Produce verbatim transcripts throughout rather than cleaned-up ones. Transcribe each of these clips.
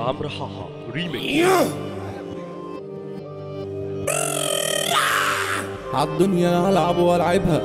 عمرو حاحة ريميكس. عالدنيا هلعب والعبها،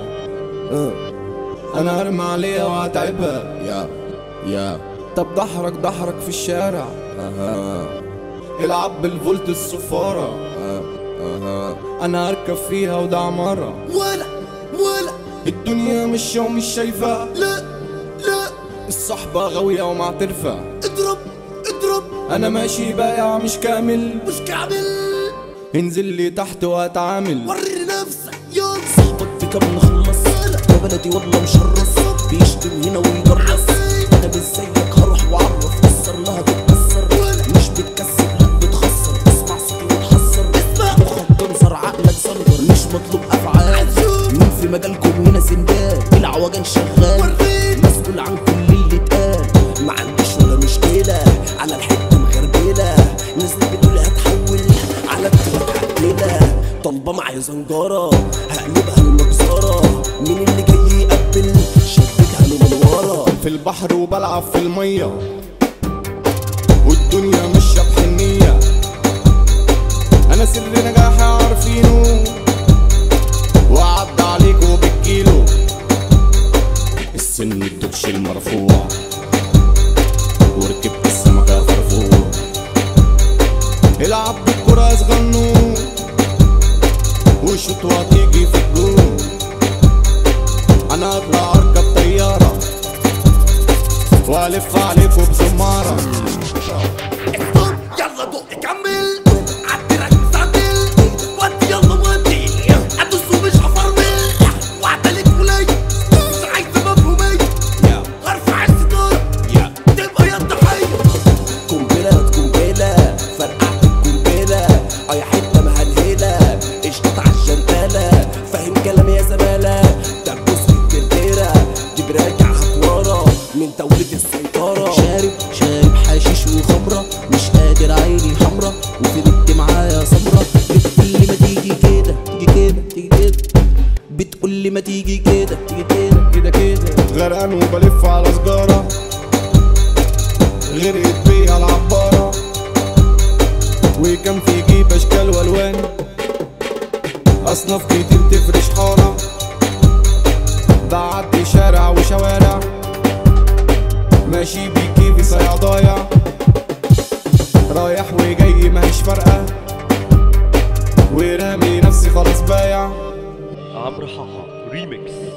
انا ارمي عليها وهتعبها. يا يا طب ضحرك ضحرك في الشارع، اها العب بالفولت الصفارة، اها انا اركب فيها وده عمارة. ولا ولا الدنيا مش ومش شايفة، لا لا الصحبة غاوية ومعترفة. اضرب اضرب انا ماشي بايع مش كامل، مش كامل. انزل لي تحت واتعامل. وري نفسك يلا. صاحبك في كام نخلص يا بلدي والله مشرص، بيشتم هنا ويجرس. انا مش زيك هروح واعرف كسر لها تتكسر، مش بتكسر لا بتخسر. اسمع صوتي وتحسر، مخك تنظر عقلك صندر، مش مطلوب افعال. مين في مجالكم هنا سندال؟ العوجان شغال مسؤول عن كل اللي اتقال. ما عنديش ولا مشكله على الحته مغربله، الناس اللي بتقول هتحول على بتبقى طالبه معايا زنجاره هقلبها المجزره. مين اللي جاي يقبل شددها له من ورا. في البحر وبلعب في المية والدنيا ماشية بحنية، انا سر نجاحي عارفينه وعدى عليكوا بالكيلو. السن الدبش المرفوع وركبت السمكة فرفوع، العب بالكرة صغنون وشوط وهتيجي في الجون. انا اطلع اركب طيارة والف عليكوا بزمارة. يلا دق كمل عدي ركز عدل ودي يلا ودي ادوس ومش هفرمل. وعدلك ولاي مش عايزة مفهومية، هرفع الستارة تبقى يا الضحية. قنبلة قنبلة فرقعت القنبلة، اي حتة مهلهلة اشطط عالشنتالة. فاهم كلامي يا زمالة؟ دبوس في الترتيرة دي براجع هتورا من دولة السيطرة. شارب شارب حشيش وخمرة مش قادر عيني حمرا، وفي بنت معايا سمرة بتقولي ما تيجي كده تيجي كده تيجي كده، بتقولي ما تيجي كده تيجي كده كده كده غرقان وبلف على سجارة، غرقت بيها العبارة وكان في جيب اشكال والوان، اصناف كتير تفرش حارة. بعدي شارع وشوارع ماشي بيكي في صيع ضايع، رايح وجاي ماهيش فارقة ورامي نفسي خلاص بايع. عمرو حاحة ريميكس.